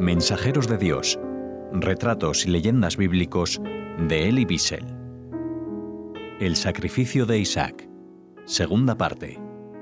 Mensajeros de Dios, retratos y leyendas bíblicos de Elie Wiesel. El sacrificio de Isaac, segunda parte.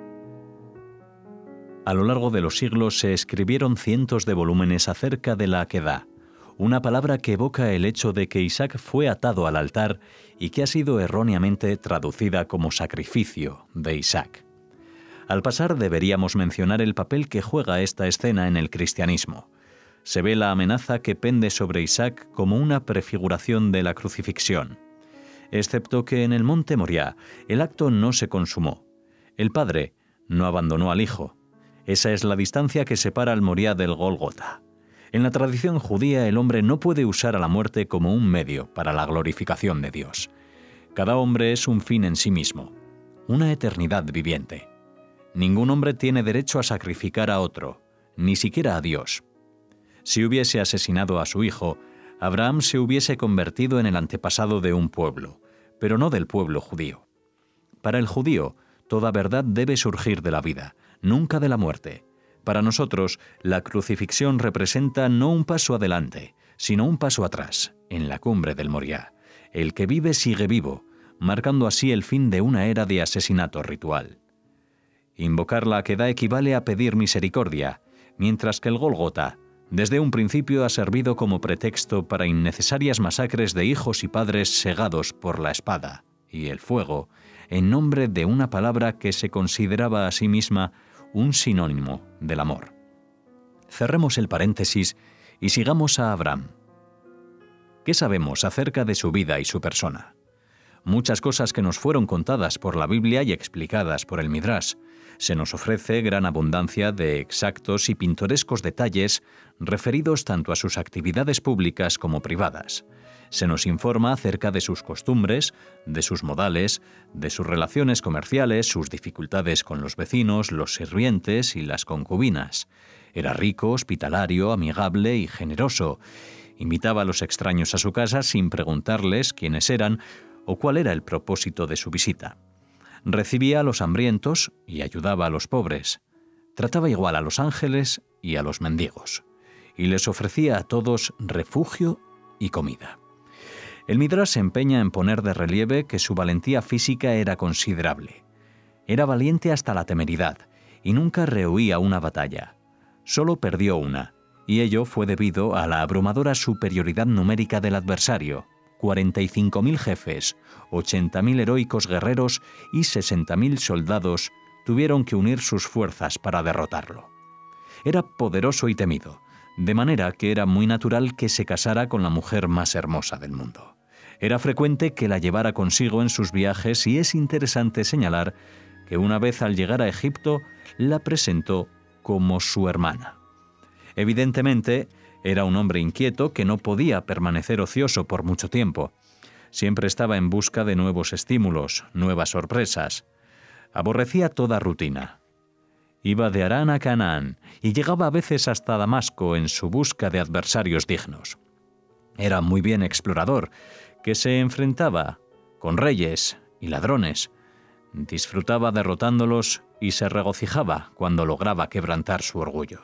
A lo largo de los siglos se escribieron cientos de volúmenes acerca de la Akedá, una palabra que evoca el hecho de que Isaac fue atado al altar y que ha sido erróneamente traducida como sacrificio de Isaac. Al pasar deberíamos mencionar el papel que juega esta escena en el cristianismo. Se ve la amenaza que pende sobre Isaac como una prefiguración de la crucifixión. Excepto que en el monte Moriah el acto no se consumó. El padre no abandonó al hijo. Esa es la distancia que separa al Moriah del Gólgota. En la tradición judía el hombre no puede usar a la muerte como un medio para la glorificación de Dios. Cada hombre es un fin en sí mismo, una eternidad viviente. Ningún hombre tiene derecho a sacrificar a otro, ni siquiera a Dios. Si hubiese asesinado a su hijo, Abraham se hubiese convertido en el antepasado de un pueblo, pero no del pueblo judío. Para el judío, toda verdad debe surgir de la vida, nunca de la muerte. Para nosotros, la crucifixión representa no un paso adelante, sino un paso atrás, en la cumbre del Moriah. El que vive sigue vivo, marcando así el fin de una era de asesinato ritual. Invocar la Akedá equivale a pedir misericordia, mientras que el Gólgota, desde un principio ha servido como pretexto para innecesarias masacres de hijos y padres segados por la espada y el fuego, en nombre de una palabra que se consideraba a sí misma un sinónimo del amor. Cerremos el paréntesis y sigamos a Abraham. ¿Qué sabemos acerca de su vida y su persona? Muchas cosas que nos fueron contadas por la Biblia y explicadas por el Midrash. Se nos ofrece gran abundancia de exactos y pintorescos detalles referidos tanto a sus actividades públicas como privadas. Se nos informa acerca de sus costumbres, de sus modales, de sus relaciones comerciales, sus dificultades con los vecinos, los sirvientes y las concubinas. Era rico, hospitalario, amigable y generoso. Invitaba a los extraños a su casa sin preguntarles quiénes eran o cuál era el propósito de su visita. Recibía a los hambrientos y ayudaba a los pobres. Trataba igual a los ángeles y a los mendigos. Y les ofrecía a todos refugio y comida. El Midrash se empeña en poner de relieve que su valentía física era considerable. Era valiente hasta la temeridad y nunca rehuía una batalla. Solo perdió una, y ello fue debido a la abrumadora superioridad numérica del adversario. 45.000 jefes, 80.000 heroicos guerreros y 60.000 soldados tuvieron que unir sus fuerzas para derrotarlo. Era poderoso y temido, de manera que era muy natural que se casara con la mujer más hermosa del mundo. Era frecuente que la llevara consigo en sus viajes y es interesante señalar que una vez al llegar a Egipto la presentó como su hermana. Evidentemente, era un hombre inquieto que no podía permanecer ocioso por mucho tiempo. Siempre estaba en busca de nuevos estímulos, nuevas sorpresas. Aborrecía toda rutina. Iba de Harán a Canaán y llegaba a veces hasta Damasco en su busca de adversarios dignos. Era muy bien explorador, que se enfrentaba con reyes y ladrones. Disfrutaba derrotándolos y se regocijaba cuando lograba quebrantar su orgullo.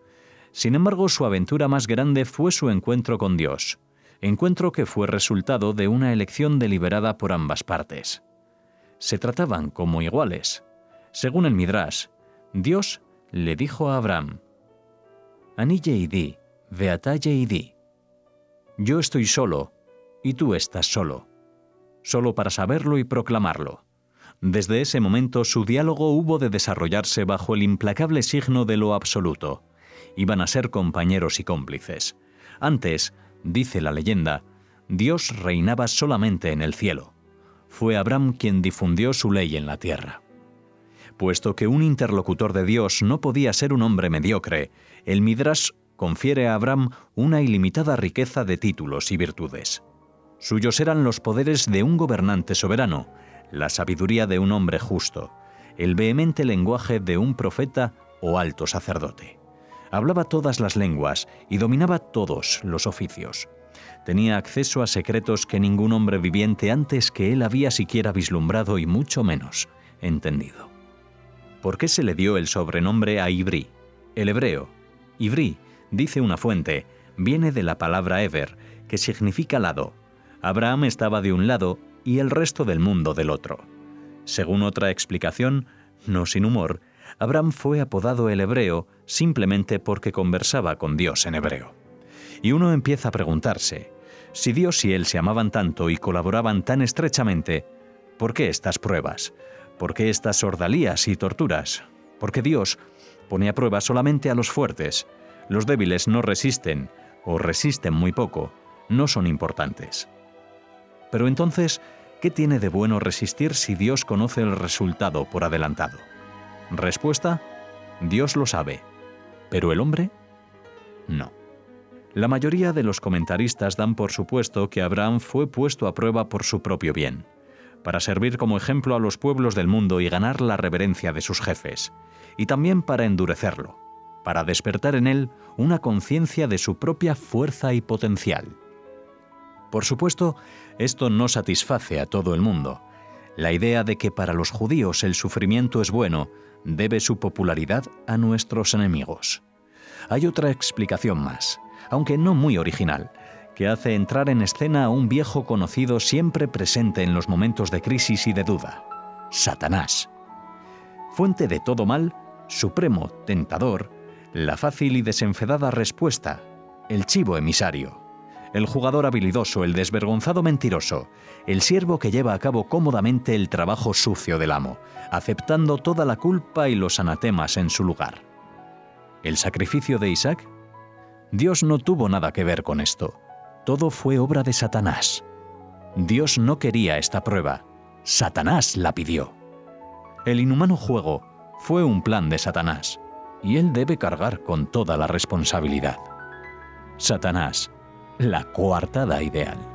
Sin embargo, su aventura más grande fue su encuentro con Dios, encuentro que fue resultado de una elección deliberada por ambas partes. Se trataban como iguales. Según el Midrash, Dios le dijo a Abraham: Ani yeidi, veata yeidi. Yo estoy solo y tú estás solo, solo para saberlo y proclamarlo. Desde ese momento su diálogo hubo de desarrollarse bajo el implacable signo de lo absoluto. Iban a ser compañeros y cómplices. Antes, dice la leyenda, Dios reinaba solamente en el cielo. Fue Abraham quien difundió su ley en la tierra. Puesto que un interlocutor de Dios no podía ser un hombre mediocre, el Midrash confiere a Abraham una ilimitada riqueza de títulos y virtudes. Suyos eran los poderes de un gobernante soberano, la sabiduría de un hombre justo, el vehemente lenguaje de un profeta o alto sacerdote. Hablaba todas las lenguas y dominaba todos los oficios. Tenía acceso a secretos que ningún hombre viviente antes que él había siquiera vislumbrado y mucho menos entendido. ¿Por qué se le dio el sobrenombre a Ivrí? El hebreo, Ivrí, Dice una fuente, viene de la palabra Eber, que significa lado. Abraham estaba de un lado y el resto del mundo del otro. Según otra explicación, no sin humor, Abraham fue apodado el hebreo simplemente porque conversaba con Dios en hebreo. Y uno empieza a preguntarse, si Dios y él se amaban tanto y colaboraban tan estrechamente, ¿por qué estas pruebas? ¿Por qué estas ordalías y torturas? Porque Dios pone a prueba solamente a los fuertes. Los débiles no resisten, o resisten muy poco, no son importantes. Pero entonces, ¿qué tiene de bueno resistir si Dios conoce el resultado por adelantado? Respuesta: Dios lo sabe, pero el hombre, no. La mayoría de los comentaristas dan por supuesto que Abraham fue puesto a prueba por su propio bien, para servir como ejemplo a los pueblos del mundo y ganar la reverencia de sus jefes, y también para endurecerlo, para despertar en él una conciencia de su propia fuerza y potencial. Por supuesto, esto no satisface a todo el mundo. La idea de que para los judíos el sufrimiento es bueno debe su popularidad a nuestros enemigos. Hay otra explicación más, aunque no muy original, que hace entrar en escena a un viejo conocido siempre presente en los momentos de crisis y de duda: Satanás. Fuente de todo mal, supremo tentador, la fácil y desenfadada respuesta, el chivo emisario, el jugador habilidoso, el desvergonzado mentiroso, el siervo que lleva a cabo cómodamente el trabajo sucio del amo, aceptando toda la culpa y los anatemas en su lugar. ¿El sacrificio de Isaac? Dios no tuvo nada que ver con esto. Todo fue obra de Satanás. Dios no quería esta prueba. Satanás la pidió. El inhumano juego fue un plan de Satanás, y él debe cargar con toda la responsabilidad. Satanás, la coartada ideal.